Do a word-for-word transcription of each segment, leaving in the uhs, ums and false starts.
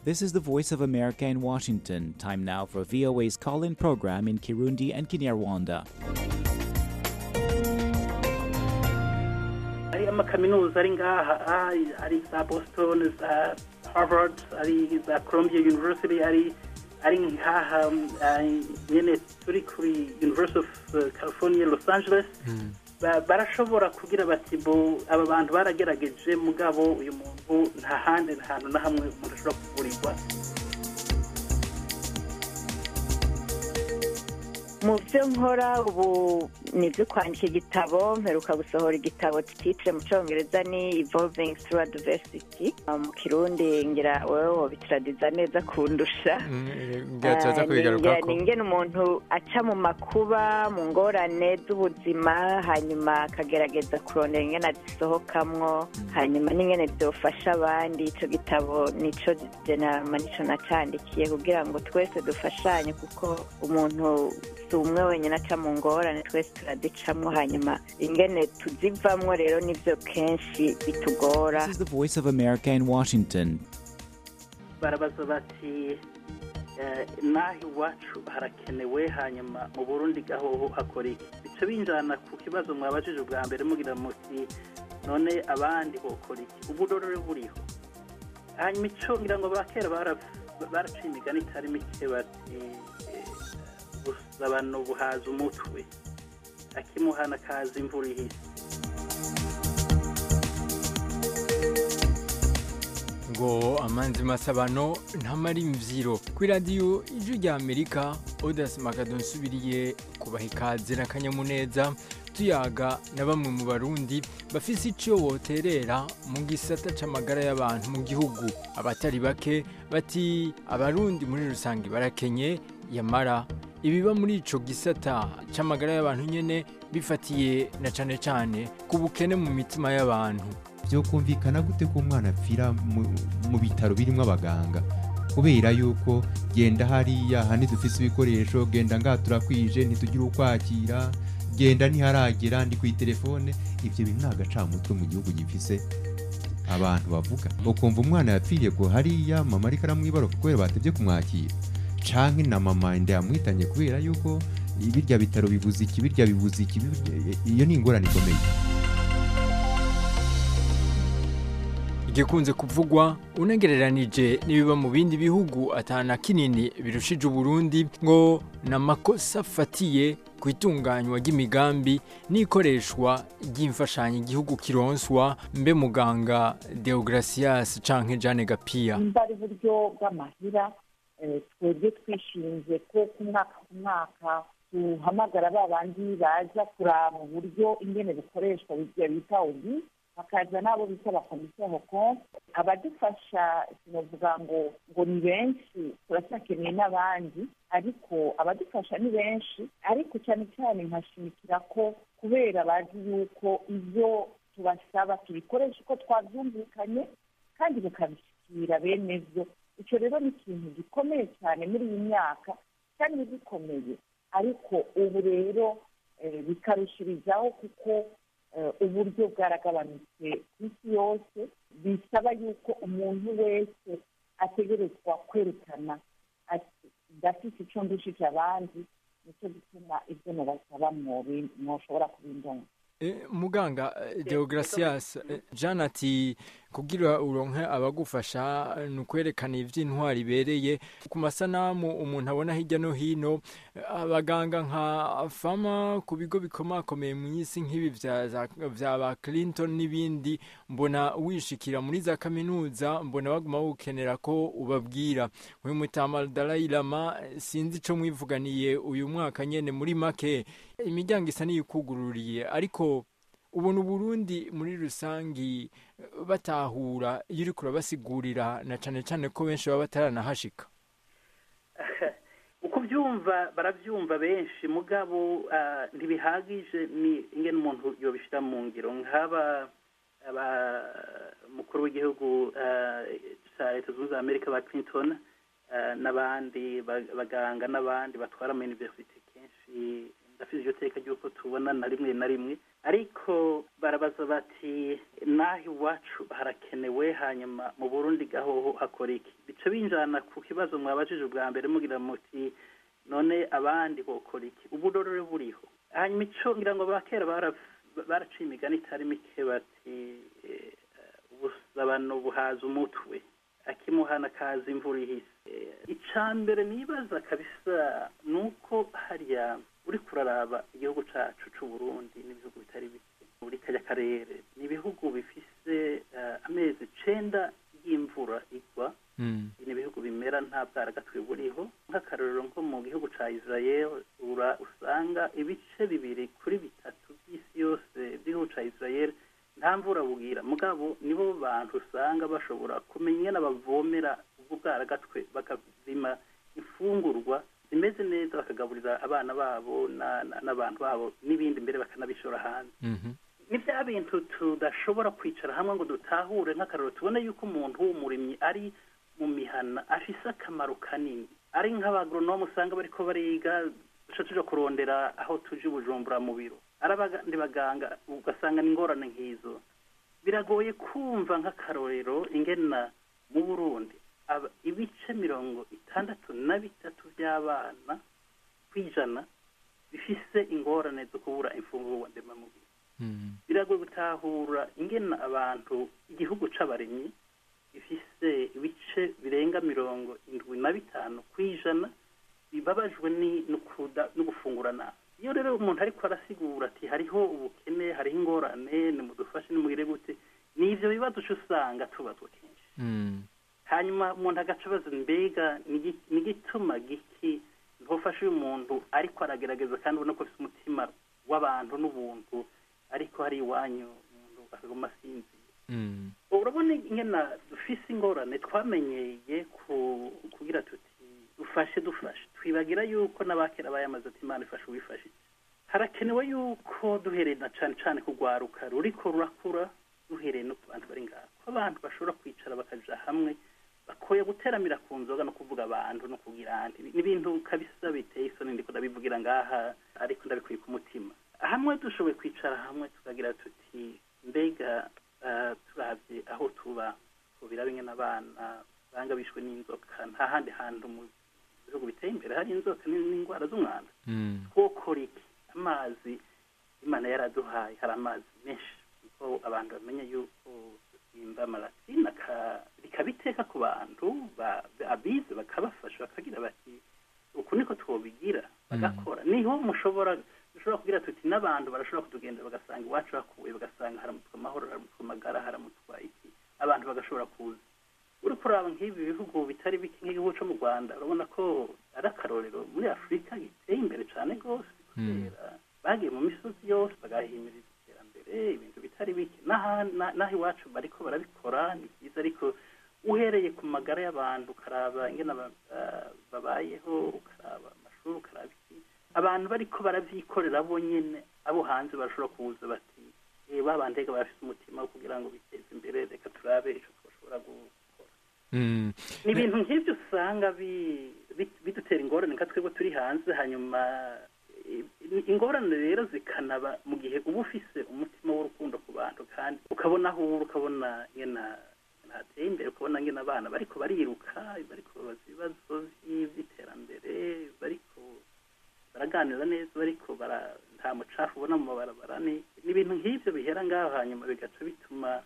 This is the Voice of America in Washington. Time now for V O A's call-in program in Kirundi and Kinyarwanda. Ari amakaminuza ari ngaha ari za Boston, za Harvard, ari za Columbia University, ari ari ngaha nyene turi kuri University of California Los Angeles. Mm. barashobora kugira bati bo aba bantu baragerageje mugabo uyu muntu nta handi nta na hamwe umuntu ashobora kuvurirwa. Mu byo nkora ubu nibyo kwandika igitabo, mperuka gusohora igitabo titre mu cyongereza ni Evolving Through Adversity, mu Kirundi ngira wewe bitradiza neza kundusha. Ngatsaza kwigarukako. Ingene umuntu aca mu makuba, mu ngorane z'ubuzima, hanyuma akagerageza kurondera ingene azisohokamwo, hanyuma n'ingene byofasha abandi. Ico gitabo nico generalma nico nacandikiye kugira ngo twese dufashanye, kuko umuntu umwe wenyine aca mu ngorane twese turadicamwo, hanyuma ingene tuzivamwo rero nivyo kenshi bitugora. This is the Voice of America in Washington. Barabaza bati nahi wacu harakenewe, hanyuma mu Burundi gaho hakora iki? Bice binjana ku kibazo mwabajije ubwa mbere mugira muti none abandi bokora iki? Ubudorore buriho. Hanyuma ico ngira ngo bakera baraciye imigani itari mike bati abantu buhaza umutwe akimuhana kaza imvura ihise. Ngo amanzi masabano ntamari imvyiro. Kuri radio Ijwi rya Amerika, Odas Magadon subiriye kubaha ikaze n'akanyamuneza tuyaga na bamwe mu Barundi bafise ico woterera mu gisata c'amagara y'abantu mu gihugu. Abatari bake bati abarundi muri rusangi barakenye, yamara ibiba muri ico gisata c'amagara y'abantu nyene bifatiye na cane cane ku bukene mu mitima y'abantu. Byo kumvikana gute ko umwana apfira mu bitaro birimo abaganga kubera yuko genda hariya hani dufise ibikoresho, genda ngatura kwije ntitugira ukwakira, genda ntiharagera ndi ku telefone. Ivyo bintu nagacamutwe mu gihugu gifise abantu bavuga ukumva umwana yapfiriye ko hariya mama ariko aramwibaruka kubera batevye kumwakira, canke na mama inde yamwitanye kubera yuko ibirya bitaro bibuze iki birya bibuze iki. Iyo ni ingorane ikomeye. Igikunze kuvugwa unegereranije nibiba mu bindi bihugu atana kinini birushije Uburundi ngo namakosa fatiye kwitunganywa ry'imigambi n'ikoreshwa ry'imfashanyo igihugu kironswa. Mbe muganga Deogracias canke Jane Gapia, imbari buryo bw'amahira twebwe twishinze ko ku mwaka ku mwaka tuhamagara babandi baza kuraba uburyo ingene bikoreshwa bita ubu, bakaza nabo bita bakomisiyo hoko. Abadufasha sinovuga ngo ngo ni benshi, turacyakeneye n'abandi, ariko abadufasha ni benshi, ariko cyane cyane nkashimikira ko kubera bazi yuko ivyo tubasaba tubikoresha uko twabyumvikanye kandi bikabishikira bene vyo. Ico rero ni ikintu gikomeye cyane muri iyi myaka kandi bikomeye, ariko ubu rero bikarushirizaho kuko uburyo bwaragabanutse ku isi yose. Bisaba yuko umuntu wese ategerezwa kwerekana ati ndafite icyo ndushije abandi, nicyo gituma ibyo mubasaba mwoshobora kubindonga. E, muganga Deogracias, Jean ati kugira uronke abagufasha nukwerekana ivy'intwari bereye ku masanamu umuntu abona hirya no hino. Abaganga nka fama ku bigo bikomakomeye mu isi nk'ibi vya ba Clinton n'ibindi, mbona wishikira muri za kaminuza, mbona baguma gukenera ko ubabwira. Uyu mutama Dalai Lama sinzi ico mwivuganiye uyu mwaka nyene, muri make imiryango isa n'iyikugururiye, ariko ubona Burundi muri rusangi batahura iyo uriko urabasigurira na cane cane ko benshi baba bataranahashika. Uko byumva baravyumva benshi, mugabo ntibihagije ni ingene umuntu yobishira mu ngiro. Nk'aba aba mukuru w'igihugu ca Leta Zunze Amerika ba Clinton n'abandi baganga n'abandi batwara mu university, kenshi ndafise iryo teka ry'uko tubona na rimwe na rimwe ariko barabaza bati naho iwacu harakenewe hanyuma mu Burundi gahoho hakora iki bice binjana ku kibazo mwabajije ubwa mbere mugira muti none abandi bokora iki uburorore buriho hanyuma ico ngira ngo bakera baraciye imigani itari mike bati ubusabano buhaza umutwe akimuhana kazi imvura ihise icambere nibaza kabisa nuko hariya uri kuraraba igihugu cacu c'u Burundi n'ibihugu bitari bike muri kajya karere ni ibihugu bifise amezi icenda y'imvura igwa ni ibihugu bimera nta bwaragatwe buriho nk'akarorero nko mu gihugu ca Israel ura usanga ibice bibiri kuri bitatu by'isi yose by'igihugu ca Israel nta mvura bugira mugabo nibo bantu usanga bashobora kumenya n'abavomera ubwo bwaragatwe bakazima ifungurwa zimeze neza bakagaburira abana babo n'abantu babo n'ibindi mbere bakanabishora hanze ni bya bintu tudashobora kwicara hamwe ngo dutahure nk'akarorero tubone yuko umuntu w'umurimyi ari mu mihana afise akamaro kanini ari nk'abagronome usanga bariko bariga duca tuja kurondera aho tuje Bujumbura mu biro arabandi baganga ugasanga n'ingorane nk'izo biragoye kumva nk'akarorero ingena mu Burundi ibice mirongo itandatu na bitatu by'abana kwijana bifise ingorane zo kubura imfungurwa ndemamubiri biragoye gutahura ingena abantu igihugu c'abarimyi bifise ibice birenga mirongo indwi na bitanu kwijana bibabajwe no gufungura nabi iyo rero umuntu ariko arasigura ati hariho ubukene hariho ingorane nimudufashe nimugire gute n'ivyo bibazo usanga tubazwa kenshi hanyuma umuntu agacabaza mbega n'igituma giki ntofashe uyu muntu ariko aragerageza kandi ubona ko afite umutima w'abantu n'ubuntu ariko hari iwanyu umuntu akaguma asinziye urabona ingena dufise ingorane twamenyeye kugira tuti dufashe dufashe twibagira yuko n'abakera bayamaze ati Imana ifashe ubifashije harakenewe yuko duhereye na cane cane kugwaruka ruriko rurakura duhereye no ku bantu bari ngaho ko abantu bashobora kwicara bakaja hamwe bakoye guteramira ku nzoga no kuvuga abantu no kugira andi n'ibintu kabisa biteye isoni ndiko ndabivugira ngaha ariko ndabikuye ku mutima hamwe dushoboye kwicara hamwe tukagira tuti mbega turavye aho tuba kubira bimwe n'abana banga bishwe n'inzoka nta handi hantu mu bihugu biteye imbere hari inzoka n'indwara z'umwanda twokora iki amazi Imana yaraduhaye hari amazi menshi kuko abantu bamenya yuko imba malatina bikabiteka ku bantu abize bakabafasha bakagira bati uku niko twobigira bagakora niho mushobora dushobora kugira tuti n'abantu barashobora kutugenda bagasanga iwacu hakuwe bagasanga haramutwa amahoro haramutwa amagara haramutwa iki abantu bagashobora kuza uri kuraba nk'ibi bihugu bitari bike nk'igihugu cyo mu Rwanda urabona ko ari akarorero muri Afurika giteye imbere cyane rwose kubera bagiye mu misozi yose bagahimiriza iterambere ibintu bitari bike n'aho iwacu bariko barabikora ni byiza ariko uhereye ku magara y'abantu ukaraba ingene babayeho ukaraba amashuri ukaraba iki abantu bariko baravyikorera bonyene abo hanze barashobora kuza bati babandega bafise umutima wo kugira ngo biteze imbere reka turabe ico twashobora gukora ni ibintu nk'ivyo usanga bidutera ingorane nka twebwe turi hanze hanyuma ingorane rero zikanaba mu gihe uba ufise umutima w'urukundo ku bantu kandi ukabona aho uri ukabona ngena hateye imbere ukabona ngena abana bariko bariruka bariko babaza ibibazo vy'iterambere bariko baraganira neza bariko nta mucafu ubona mu mabarabara ni ibintu nk'ivyo bihera ngaho hanyuma bigaca bituma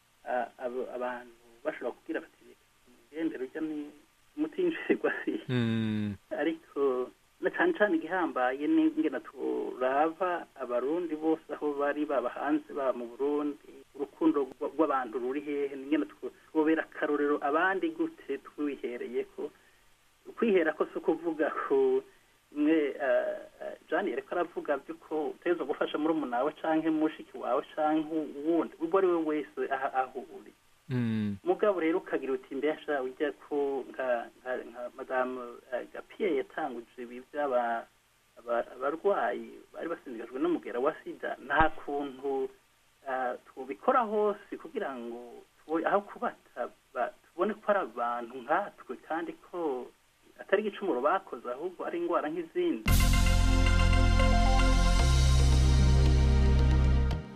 abantu bashobora kugira bati umugendero urya ni umutinjirwa si ariko na cyane cyane igihambaye n'ingena turaba abarundi bose aho bari baba hanze baba mu Burundi urukundo rw'abantu ruri hehe n'ingena twobera akarorero abandi gute twihereye ko kwihera ko so kuvuga ko mwe Jean yareko aravuga byuko utezo gufasha muri umunawe canke mushiki wawe canke uwundi ubwo ari we wese aho uri mugabo rero ukagira uti mbesha ujya ko nka nka madame Gapie yatanguje ibi by'aba abarwayi bari basindikajwe n'umugera wa sida nta kuntu tubikora hose kugira ngo aho kubata tubone ko ari abantu nkatwe kandi ko atari igicumuro bakoze ahubwo ari ingwara nk'izindi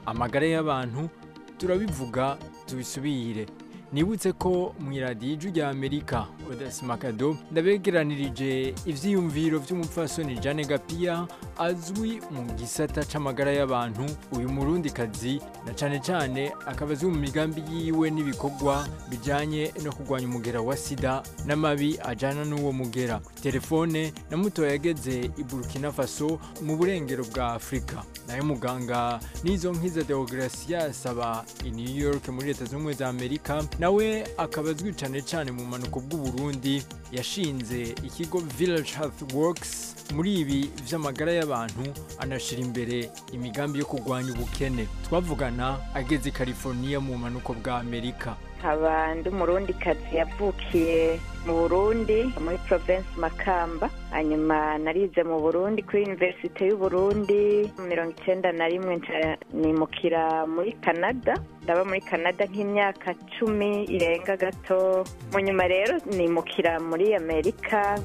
amagara y'abantu turabivuga tubisubire. Nibutse ko mu iradiyo ijwi rya Amerika Odasi Makado ndabegeranirije ivyiyumviro vy'umupfasoni Jane Gapia azwi mu gisata c'amagara y'abantu, uyu murundi kazi na cane cane akaba azwi mu migambi yiwe n'ibikorwa bijanye no kurwanya umugera wa sida n'amabi ajana n'uwo mugera. Telefone na muto yageze i Burkina Faso mu burengero bwa Afrika. Nayo muganga nizo nkiza Deogracias aba i New York muri Leta Zunze Ubumwe za Amerika, nawe akaba azwi cane cane mu manuko bw'u Burundi, yashinze ikigo Village Health Works muri ibi vy'amagara y'abantu, anashira imbere imigambi yo kurwanya ubukene. Twavugana ageze i California mu manuko bwa Amerika. Nkaba ndi umurundi kazi yavukiye mu Burundi muri province Makamba, hanyuma narize mu Burundi kuri Universite y'u Burundi mirongo icenda na rimwe nimukira muri Canada, ndaba muri Canada nk'imyaka cumi irenga gato, mu nyuma rero nimukira muri Amerika.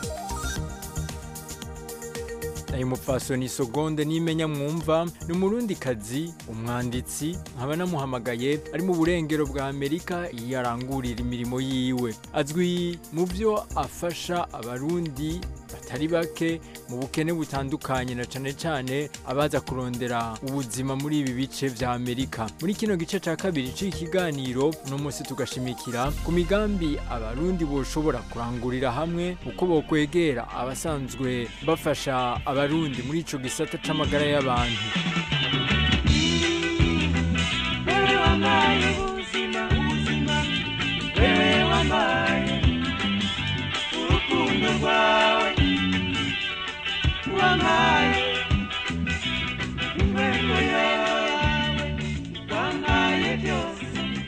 Nayo mupfasoni Sogonde Nimenya mwumva ni umurundi kazi, umwanditsi, nkaba namuhamagaye ari mu burengero bwa Amerika yarangurira imirimo yiwe. Azwi mu byo afasha abarundi batari bake mu bukene butandukanye, na cane cane abaza kurondera ubuzima muri ibi bice vya Amerika. Muri kino gice ca kabiri c'ikiganiro no munsi tugashimikira ku migambi abarundi boshobora kurangurira hamwe, uko bokwegera abasanzwe bafasha abarundi muri ico gisata c'amagara y'abantu. Wewe wambaye ubuzima, ubuzima, wewe wambaye urukundo rwawe, wambaye ingwendo yawe, wambaye byose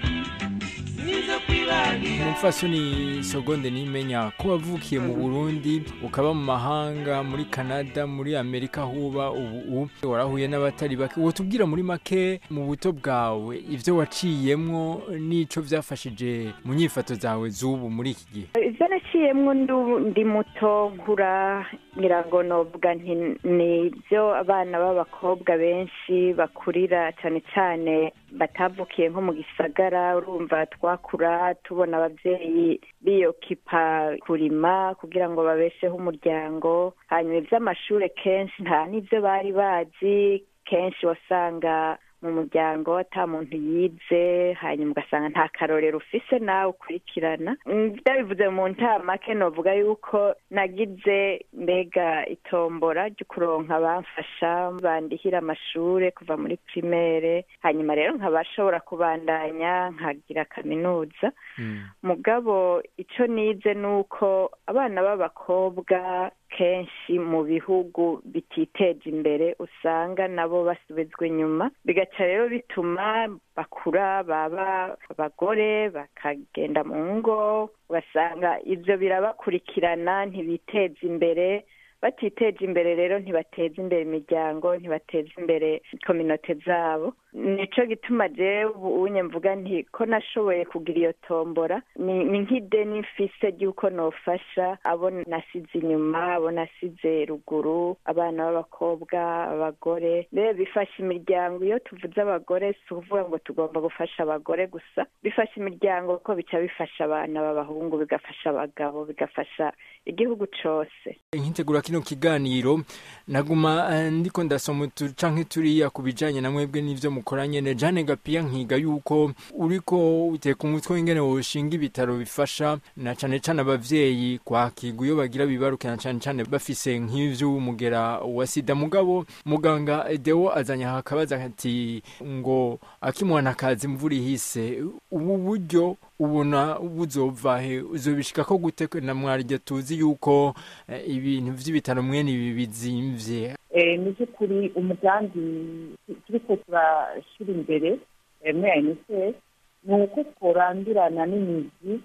nizo kwibagira. Umupfasoni Sogonde Nimenya ko wavukiye mu Burundi ukaba mu mahanga muri Canada muri Amerika huba ubu warahuye n'abatari bake, wotubwira muri make mu buto bwawe ivyo waciyemwo nico vyafashije mu nyifato zawe z'ubu muri iki gihe? Ivyo naciyemwo ndi muto nkura ngirango novuga nti nivyo abana b'abakobwa benshi bakurira cane cane batavukiye nko mu gisagara. Urumva twakura tubona abavyeyi biyokipa kurima kugira ngo babesheho umuryango, hanyuma ivy'amashure kenshi nta n'ivyo bari bazi. Kenshi wasanga mu muryango ata muntu yize, hanyuma ugasanga nta karorero ufise nawe ukurikirana. Ndabivuze mu ntamake novuga yuko nagize mbega itombora ryo kuronka bamfasha bandihira amashure kuva muri primaire, hanyuma rero nkabashobora kubandanya nkagira kaminuza. Mm. Mugabo ico nize nuko abana b'abakobwa kenshi mu bihugu bititeje imbere usanga nabo basubizwe inyuma, bigaca rero bituma bakura baba abagore bakagenda mu ngo, ugasanga ivyo birabakurikirana ntibiteze imbere. Batiteje imbere rero ntibateza imbere imiryango, ntibateza imbere kominote zabo. Nico gituma jewe unye mvuga nti ko nashoboye kugira iyo tombora ni, ni nk'ideni mfise ry'uko nofasha abo nasize inyuma, abo nasize ruguru, abana b'abakobwa, abagore. Rero bifasha imiryango. Iyo tuvuze abagore si ukuvuga ngo tugomba gufasha abagore gusa, bifasha imiryango ko bica bifasha abana b'abahungu, bigafasha abagabo, bigafasha igihugu cose. Nkitegura kino kiganiro naguma uh, ndiko ndasoma canke turiya kubijanye na mwebwe n'ivyo mukoranye ne Jane Gapia, nkiga yuko uriko uteka umutwe ingene woshinga ibitaro bifasha na cane cane abavyeyi kwakirwa iyo bagira bibaruke, na cane cane bafise nk'ivyo umugera wa sida. Mugabo muganga Deo azanya hakabaza ati ngo akimwana kazi mvura ihise, ubu buryo ubona buzovahe, uzobishika ko gute na mwarije tuzi yuko eh, ibintu vy'ibitaro mwene ibi bizimvye? Eh, niki kuri umugambi turiko turashira imbere muri A N S S nuko korandurana n'imizi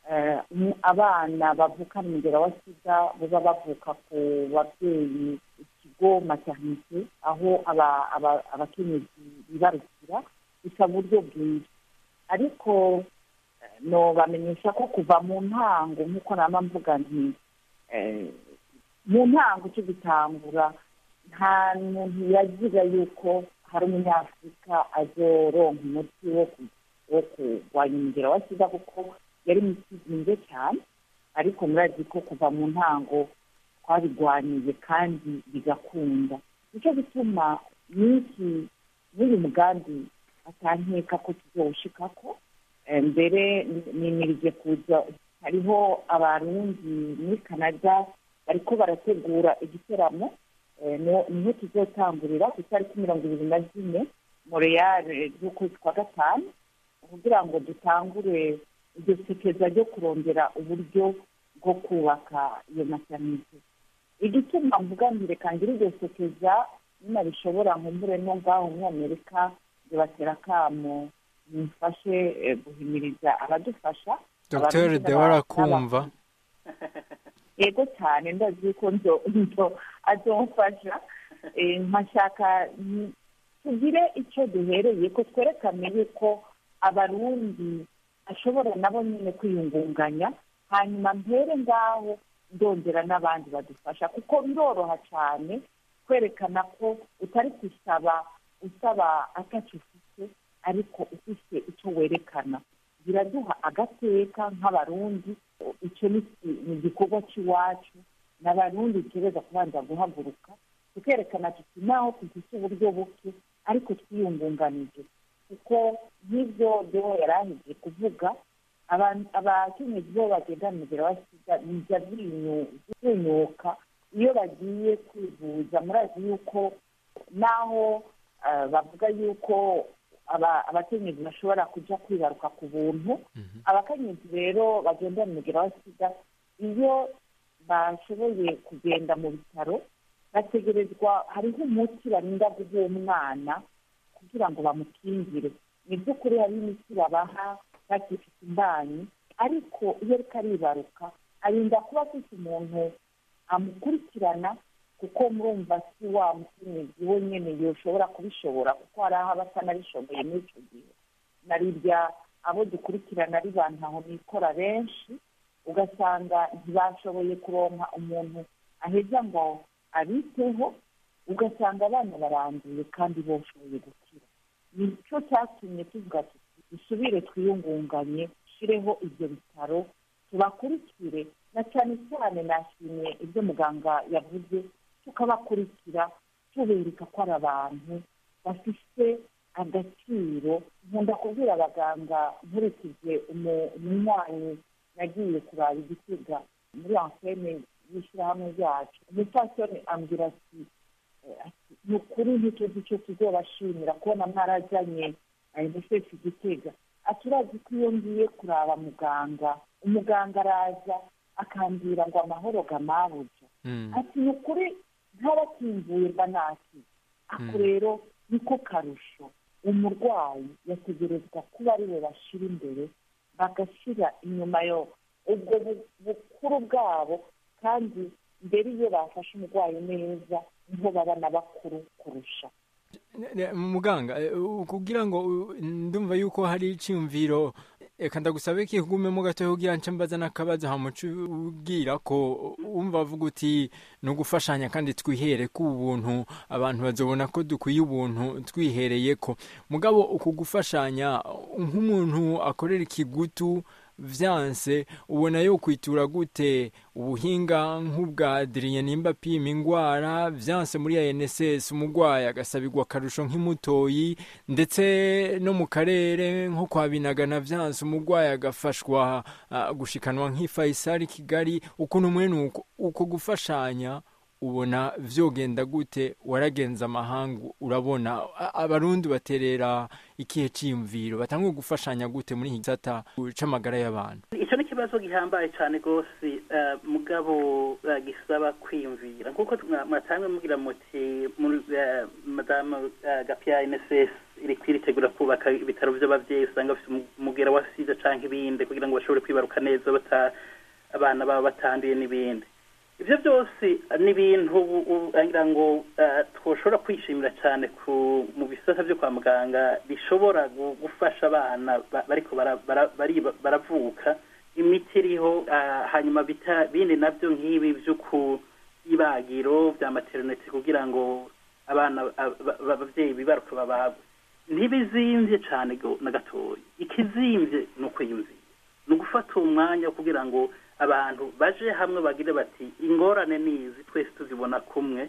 abana bavuka mu ngera wa sida baba bavuka ku bavyeyi ikigo maternité aho abakenyezi bibarukira bisa buryo bwiza. Ariko no bamenyesha ko kuva mu ntango nk'uko nama mvuga nti mu ntango cyo gutangura nta muntu yagira yuko hari umunyafurika azoronka umuti wo kurwanya umugera wa sida kuko yari imiti izinze cyane, ariko murazi ko kuva mu ntango twabirwaniye kandi bigakunda. nicyo gituma n'iki n'uyu mugambi atankeka ko tuzawushikako. mbere nimirije kuza, hariho abarundi muri Canada bariko barategura igiteramo, niho tuzotangurira ku itariki mirongo ibiri na zine Montreal z'ukwezi kwa gatanu, kugira ngo dutangure iryo sekeza ryo kurondera uburyo bwo kubaka iyo maternité. igituma mvuga mbere kandi iryo sekeza nyina bishobora nkumbure no ngaho muri Amerika batera kamo mufashe guhimiriza abadufasha. Docteur Dewara kumva yego cyane ndazi ko ndo ndo azomfasha. nkashaka tugire icyo duhereye ko twerekane yuko abarundi ashobora nabo nyine kwiyungunganya, hanyuma mpere ngaho ndongera n'abandi badufasha, kuko biroroha cyane kwerekana ko utari gusaba usaba atacu ufite, ariko ufite icyo werekana. biraduha agateka nk'abarundi. icyo ni igikorwa cy'iwacu, n'abarundi tugereza kubanza guhaguruka tukerekana tuti naho dufite uburyo buke ariko twiyungunganije, kuko nk'ibyo byo yarahije kuvuga abakenyezi bo bagendana umugera wa sida bijya binyuka iyo bagiye kwivuza. murazi yuko naho bavuga yuko abakenyezi bashobora kujya kwibaruka ku buntu, abakenyezi rero bagendana umugera wa sida iyo bashoboye kugenda mu bitaro bategerezwa, hariho umuti barinda guha umwana kugira ngo bamukingire. ni by'ukuri hari imiti babaha bakifite imbanyi, ariko iyo ariko aribaruka arinda kuba afite umuntu amukurikirana, kuko murumva si wa mukenyezi we nyene yoshobora kubishobora, kuko hari aho aba atanabishoboye muri icyo gihe. narirya abo dukurikirana ari bantu aho nikora benshi, ugasanga ntibashoboye kuronka umuntu aheza ngo abiteho, ugasanga abana baranduye kandi boshoboye gukira. nicyo cyatumye tuvuga tuti dusubire twiyungunganye, dushyireho ibyo bitaro tubakurikire, na cyane cyane nashimye ibyo muganga yavuze, tukabakurikira tubereka ko ari abantu bafite agaciro. nkunda kubwira abaganga nkurikije umunywanyi nagiye kuraba igitega muri antene y'ishyirahamwe ryacu, umupfasoni ambwira ati ni ukuri ntituzi icyo tuzobashimira kubona mwarazanye unicef igitega. aturazi ko iyo ngiye kuraba muganga, umuganga araza akambwira ngo amahoro gamabuja. ati ni ukuri ntabakinvuye mba naki. ako rero niko karusho. umurwayi yategerezwa kuba ari we bashira imbere, bagashyira inyuma yo ubwo bukuru bwabo, kandi mbere iyo bafashe umurwayi neza niho baba n'abakuru kurusha. muganga kugira ngo ndumva yuko hari icyumviro, reka ndagusabe ko igumemo gato kugira ngo mbaza n'akabazo hamuca ubwira ko wumva avuga uti ni ugufashanya kandi twihere ku ubuntu, abantu bazobona ko dukwiye ubuntu twihereye ko. mugabo uku gufashanya nk'umuntu akorera ikigutu vyanse, ubona yo kwitura gute ubuhinga nk'ubwa Adrien nimba apima ingwara vyanse muri A N S S, umugwayi agasabirwa akarusho nk'imutoyi, ndetse no mu karere nko kwa Binagana vyanse umugwayi agafashwa uh, gushikanwa nk'Ifaisal Kigali. ukuntu mwene uko, uko gufashanya ubona vyogenda gute? waragenza amahanga, urabona abarundi baterera ikihe cyimviro, batangwe gufashanya gute muri hizata c'amagara y'abantu? icyo ni kibazo gihambaye cyane gose, uh, mugabo uh, gisaba kwiyumvira. nkuko mwatangwe mugira muti uh, madame uh, Gapia A N S S iri kwiritegura kubaka ibitaro by'abavyeyi usanga bafite umugera wa sida canke ibindi, kugira ngo bashobore kwibaruka neza bata abana baba batanduye n'ibindi. ibyo byose ni ibintu ngira ngo twoshobora kwishimira cyane mu bisata byo kwa muganga bishobora gufasha abana bariko baravuka. imiti iriho, hanyuma bindi nabyo nk'ibi byo ku ibagiro bya maternity, kugira ngo abana abavyeyi bibaruka bababo ntibizimvye cane na gatoya. Ikizimvye ni ukwiyumvira, ni ugufata umwanya kugira ngo abantu baje hamwe bagire bati ingorane nizi twese tuzibona kumwe,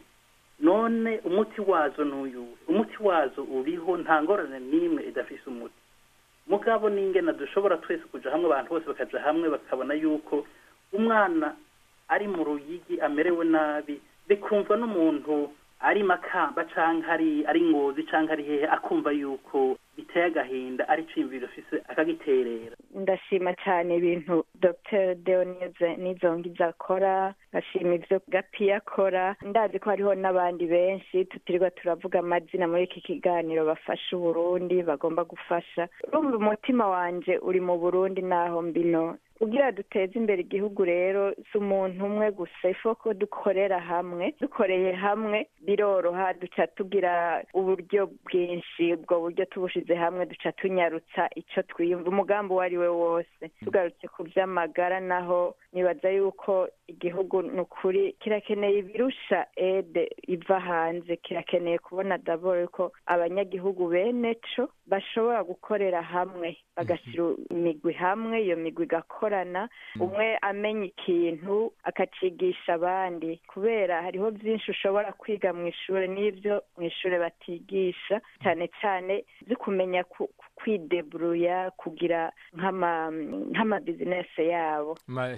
none umuti wazo n'uyu, umuti wazo uriho, nta ngorane n'imwe idafise umuti. Mugabo n'ingena dushobora twese kuja hamwe, abantu bose bakaja hamwe bakabona yuko umwana ari mu Ruyigi amerewe nabi, bikumva n'umuntu ari Makamba canke ari ari Ngozi canke ari hehe akumva yuko biteye agahinda, ari cimviro fise akagiterera. Ndashima cyane ibintu Docteur Dioneze Nizongiza akora, ndashima ivyo Gapi akora, ndazi ko hariho n'abandi benshi tutirirwa turavuga amazina muri iki kiganiro bafasha Uburundi, bagomba gufasha. Urumva umutima wanje uri mu Burundi naho mbino kugira duteze imbere igihugu. Rero si umuntu umwe gusa, ifoko dukorera hamwe, dukoreye hamwe biroroha, duca tugira uburyo bwinshi, ubwo buryo tubushize hamwe duca tunyarutsa ico twiyumva umugambi wari we wose. Tugarutse ku vy'amagara naho nibaza yuko igihugu nukuri kirakeneye ibirusha ede iva hanze, kirakeneye kubona d'abord ko abanyagihugu bene co bashobora gukorera hamwe, bagashira imigwi hamwe, iyo migwi gakorana, umwe amenya ikintu akacigisha abandi, kubera hariho vyinshi ushobora kwiga mu ishure n'ivyo mu ishure batigisha, cyane cyane byo kumenya kwidebruya, kugira nk'ama nk'ama business yabo,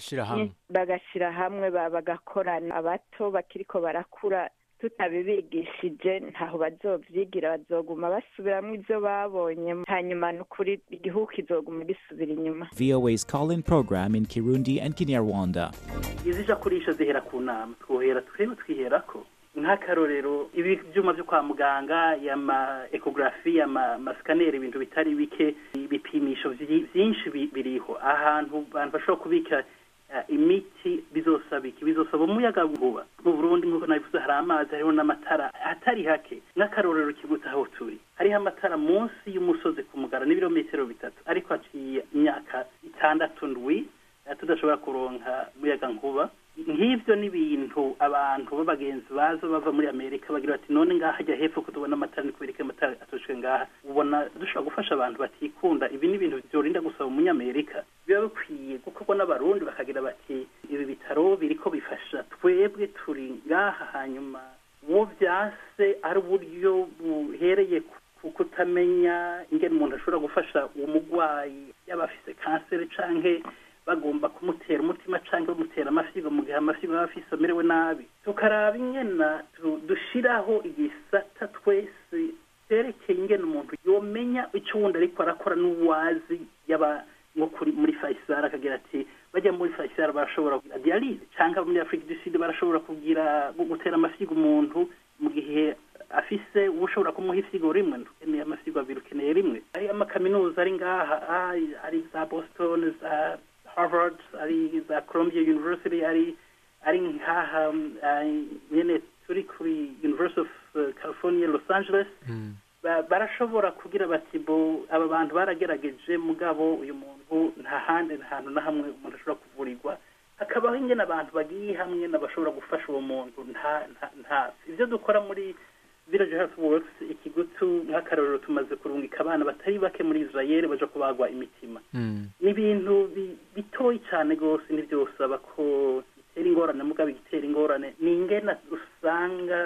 bagashira hamwe bagakorana. Abato bakiriko barakura tutabibigishije ntaho bazovyigira, bazoguma basubiramwo ivyo babonye, hanyuma n'ukuri igihugu kizoguma gisubira inyuma. V O A's call-in program in Kirundi and Kinyarwanda. Izija kurisha zihera ku nama, twohera twebwe twiherako nk'akarorero ibi byuma byo kwa muganga, yama ecography, yama mascanner, ibintu bitari bike, ibipimisho byinshi biriho ahantu abantu bashobora kubika imiti, bizosabiki bizosaba umuyaga nkuba. Mu Burundi nk'uko nabivuze hari amazi, hariho n'amatara atari hake. Nk'akarorero kibutsa aho turi, hariho amatara munsi y'umusozi ku Mugara n'ibirometero bitatu, ariko haciye imyaka itandatu ndwi tudashobora kuronka umuyaga nkuba. Nk'ivyo n'ibintu abantu b'abagenzi bazo bava muri Amerika bagira bati none ngaha hajya hepfo ko tubona amatara, ni kubera amatara atoshwe ngaha. Ubona dushobora gufasha abantu batikunda. Ibi n'ibintu byorinda gusaba umunyamerika, biba bikwiye gukorwa n'abarundi bakagira bati ibi bitaro biriko bifasha twebwe turi ngaha, hanyuma uwo vyase ari uburyo buhereye ku kutamenya ingene umuntu ashobora gufasha uwo mugwayi, yaba afise kanseri canke bagomba kumutera umutima canke bamutera amafyigo mu gihe amafyigo aba afise amerewe nabi. Tukaraba ingena dushiraho igisata twese cerekeye ingene umuntu yomenya ico wundi ariko arakora n'uwazi, yaba nko muri Faisal akagira ati bajya muri Faisal barashobora kugira dialyse, canke muri Afrique du Sud barashobora kugira gutera amafyigo umuntu mu gihe afise ushobora kumuha ifyigo rimwe, ntukeneye amafyigo abiri, ukeneye rimwe. Ari amakaminuza ari ngaha, ari za Boston, za Harvard, ari za Columbia University, ari ari ngaha nyene turi kuri University of California Los Angeles. mm. barashobora kugira bati bo aba bantu baragerageje, mugabo uyu muntu nta handi ntahantu na hamwe umuntu ashobora kuvurirwa. Hakabaho ingene abantu bagiye hamwe n'abashobora gufasha uwo muntu. nta nta ivyo dukora muri Village Health Works ikigutu nk'akarorero tumaze kurungika abana batari bake muri Israel baje kubagwa imitima. mm. N'ibintu bitoyi cyane gose, n'ivyosaba ko bitera ingorane, mugabo bitera ingorane ni ingene usanga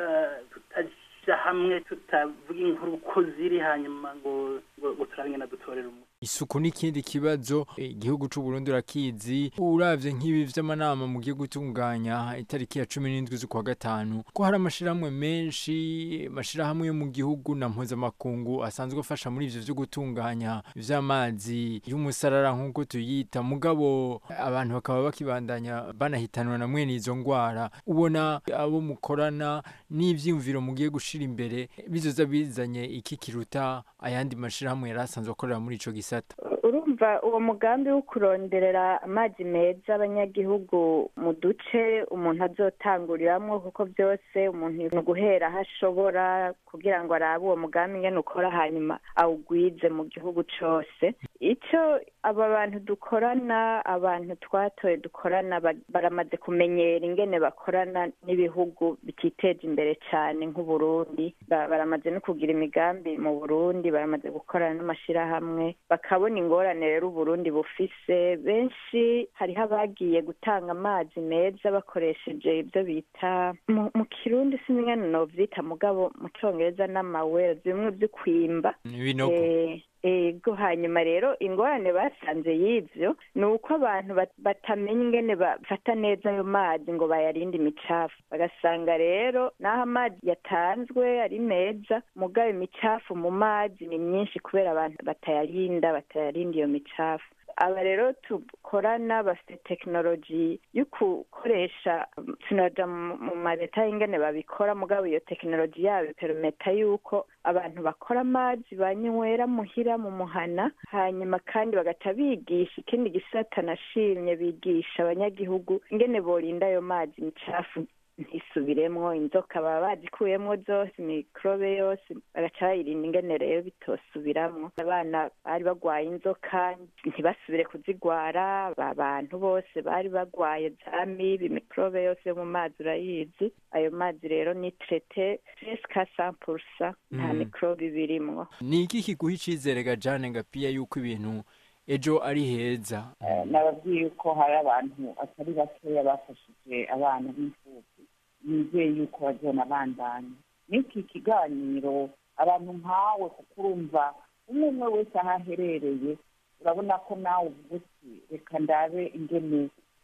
tutaja hamwe, tutavuga inkuru uko ziri, hanyuma ngo ngo turabe na dutorera umuntu. Isuku n'ikindi kibazo igihugu c'u Burundi urakizi, uravye nk'ibi vy'amanama mu gihe gutunganya itariki ya cumi n'indwi z'ukwa gatanu, ko hari amashirahamwe menshi, amashirahamwe yo mu gihugu na mpuzamakungu asanzwe afasha muri ivyo vyo gutunganya ivy'amazi y'umusarara nk'uko tuyita, mugabo abantu bakaba bakibandanya banahitanwa na mwene izo ngwara. Ubona abo mukorana n'ivyiyumviro mugiye gushira imbere bizoza bizanye iki kiruta ayandi mashirahamwe yarasanzwe akorera muri ico gisata? Urumva uwo mugambi wo kuronderera amazi meza abanyagihugu mu duce umuntu azotanguriramwo, kuko byose umuntu ni guhera aho ashobora kugira ngo arabe uwo mugambi ngene ukora, hanyuma awugwize mu gihugu cose. icyo aba bantu dukorana abantu twatoye dukorana baramaze kumenyera ingene bakorana n'ibihugu bititeje imbere cyane nk'uburundi baramaze no kugira imigambi mu burundi baramaze gukorana n'amashyirahamwe bakabona ingorane rero uburundi bufise benshi hariho abagiye gutanga amazi meza bakoresheje ibyo bita mu kirundi sinigana novyita mugabo mu congereza n'amawera bimwe byo kwimba ego hanyuma rero ingorane basanze y'ivyo ni uko abantu batamenya ingene bafata neza ayo mazi ngo bayarinde imicafu bagasanga rero n'aho amazi yatanzwe ari meza mugabo imicafu mu mazi ni myinshi kubera abantu batayarinda batayarinda iyo micafu aba rero tukorana bafite tekinoloji yo gukoresha sinaja mu mareta y'ingene babikora mugabo iyo tekinoloji yabo permeta yuko abantu bakora amazi banywera muhira mu muhana hanyuma kandi bagaca bigisha ikindi gisata nashimye bigisha abanyagihugu ingene borinda ayo mazi imicafu ntisubiremwo inzoka baba bazikuyemwo zose mikrobe yose bagaca bayirinda ingene rero bitosubiramwo abana bari bagwaye inzoka ntibasubire kuzigwara abantu bose bari bagwaye za mibi mikrobe yose mu mazi urayizi ayo mazi rero ni traité jusqu'à cent pour cent nta mikrobe birimwo. Ni iki kiguha icizere ga Jane Ngapiya yuko ibintu ejo ari heza? Nababwiye ko hari abantu atari bakeya bafashije abana b'imfubyi nizeye yuko bazona bandanye n'iki kiganiro abantu nkawe kuko urumva umwe umwe wese aho aherereye urabona ko nawe uvuga uti reka ndabe ingene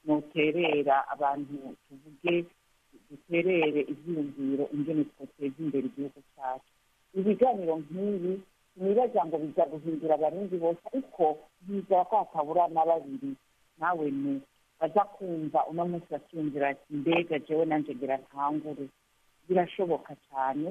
noterera abantu tuvuge duterere ivyiyumviro ingene twoteza imbere igihugu cyacu. Ibiganiro nk'ibi nibaza ngo biza guhindura abarundi bose ariko bizera ko hatabura na babiri nawe ni baza kumva uno munsi bacyumvira ati mbega jewe nanje ngira ntangure birashoboka cyane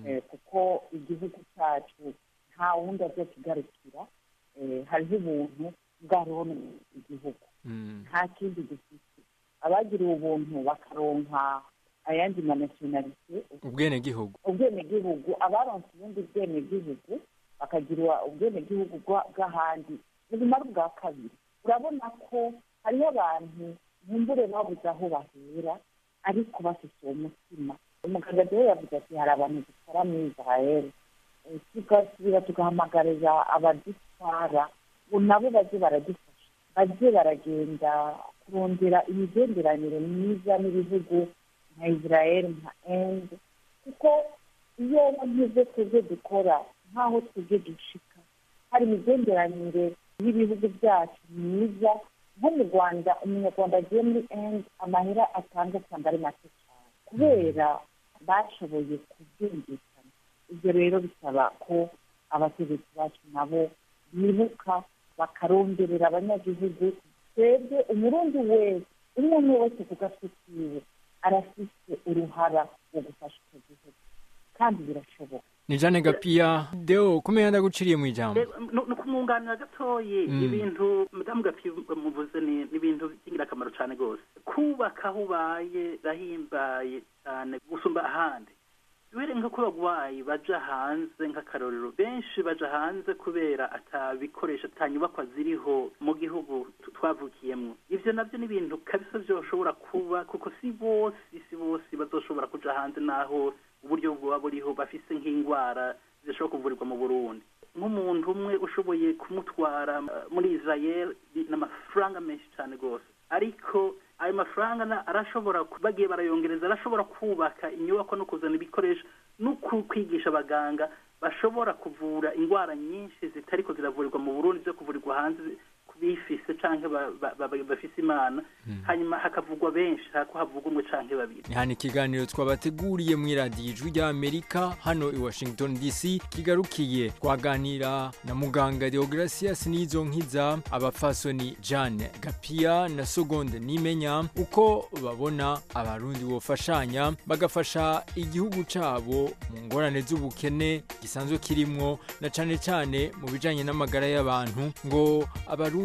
kuko igihugu cyacu nta wundi azokigarukira hariho ubuntu bwariho igihugu nta kindi dufite abagiriwe ubuntu bakaronka ayandi manationalite ubwenegihugu ubwenegihugu abaronse ubundi bwenegihugu bakagira ubwenegihugu bw'ahandi ubumara bwa kabiri urabona ko hariho abantu bumbure babuze aho bahera ariko bafite uwo mutima. Umuganga rero yavuze ati hari abantu dukora muri Israel tugasubira tugahamagarira abadutwara ngo nabo baze baradufasha baze baragenda kurondera imigenderanire myiza n'ibihugu nka Israel nka Inde kuko iyo nkize twebwe dukora nk'aho twebwe dushika hari imigenderanire y'ibihugu byacu myiza nko mu Rwanda umunyarwanda agiye muri Inde amahera atanga usanga ari make cyane kubera bashoboye kubyumvikana. Ibyo rero bisaba ko abategetsi bacu nabo bibuka bakaronderera abanyagihugu twebwe umurundi wese umwe umwe wese ku gatwe kiwe arafite uruhara wo gufasha icyo gihugu kandi birashoboka. Ni Jane Ngapiya Deo kumenya ndaguciriye mu ijambo no kumwunganira gatoye ibintu Madamu Ngapiya muvuze ni ibintu by'ingirakamaro cyane gose kubaka hubaye rahimbaye cyane gusumba ahandi bere nk'uko bagwayi baja hanze nk'akarorero benshi baja hanze kubera atabikoresha atanyubakwa ziriho mu gihugu twavukiyemo. Ivyo navyo ni ibintu kabisa byoshobora kuba kuko si bose si bose bazoshobora kuja hanze naho uburyo bwabo buriho bafise nk'ingwara zishobora kuvurirwa mu Burundi. Nk'umuntu umwe ushoboye kumutwara muri Israel n'amafaranga menshi cyane gose ariko ayo mafaranga arashobora bagiye barayongereza arashobora kubaka inyubako no kuzana ibikoresho no kwigisha abaganga bashobora kuvura ingwara nyinshi zitariko ziravurirwa mu Burundi zo kuvurirwa hanze bifise canke bafise imana hanyuma hakavugwa benshi hako havugwa umwe canke babiri. Hani kiganiro twabateguriye mu radio Ijwi rya Amerika hano i Washington D C kigarukiye twaganira na muganga Deogratias Nizonkiza abafasoni Jane Ngapiya na Sogonde Nimenya uko babona abarundi bofashanya bagafasha igihugu cabo mu ngorane z'ubukene gisanzwe kirimwo na cane cane mu bijanye n'amagara y'abantu ngo abarundi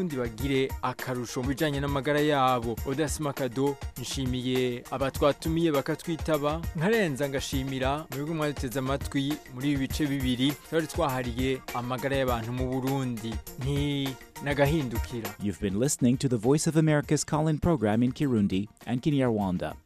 abarundi bagire akarusho mu bijanye n'amagara yabo. Odasima Kado, nshimiye abatwatumiye bakatwitaba, nkarenza ngashimira mu bigo mwateze amatwi muri ibi bice bibiri twari twahariye amagara y'abantu mu Burundi. Nti nagahindukira. You've been listening to the Voice of America's call-in program in Kirundi and Kinyarwanda.